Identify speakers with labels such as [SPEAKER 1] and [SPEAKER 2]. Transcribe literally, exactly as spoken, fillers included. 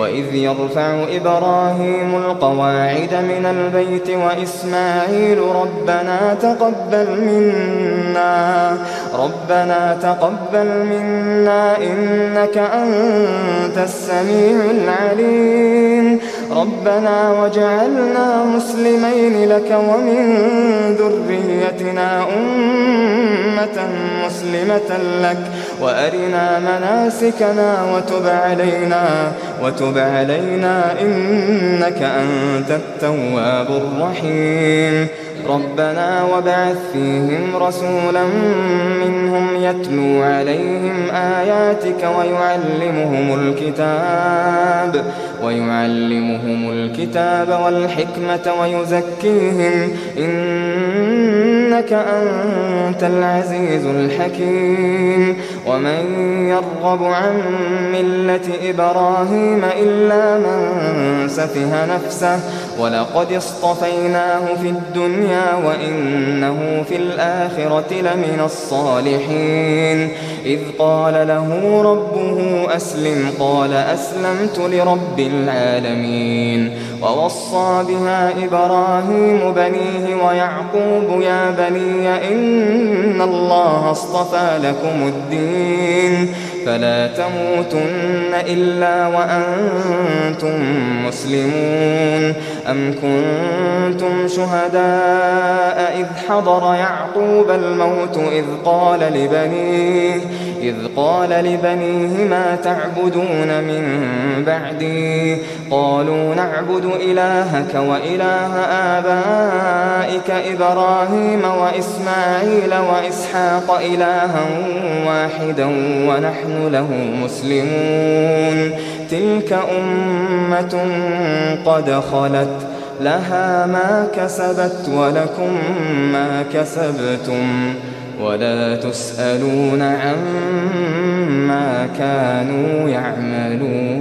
[SPEAKER 1] وإذ يرفع إبراهيم القواعد من البيت وإسماعيل ربنا تقبل منا ربنا تقبل منا إنك أنت السميع العليم ربنا واجعلنا مسلمين لك ومن ذريتنا أمة مسلمة لك وأرنا مناسكنا وتب علينا وتب علينا إنك أنت التواب الرحيم ربنا وابعث فيهم رسولا منهم يتلو عليهم آياتك ويعلمهم الكتاب ويعلمهم الكتاب والحكمة ويزكيهم إنك أنت العزيز الحكيم ومن يرغب عن ملة إبراهيم إلا من سفه نفسه ولقد اصطفيناه في الدنيا وإنه في الآخرة لمن الصالحين إذ قال له ربه أسلم قال أسلمت لرب العالمين ووصى بها إبراهيم بنيه ويعقوب يا بني إن الله اصطفى لكم الدين فلا تموتن إلا وأنتم مسلمون أم كنتم شهداء إذ حضر يعقوب الموت إذ قال لبنيه إذ قال لبنيه ما تعبدون من بعدي قالوا نعبد إلهك وإله آبائك إبراهيم وإسماعيل وإسحاق إلها واحدا ونحن له مسلمون تلك أمة قد خلت لها ما كسبت ولكم ما كسبتم ولا تسألون عما كانوا يعملون.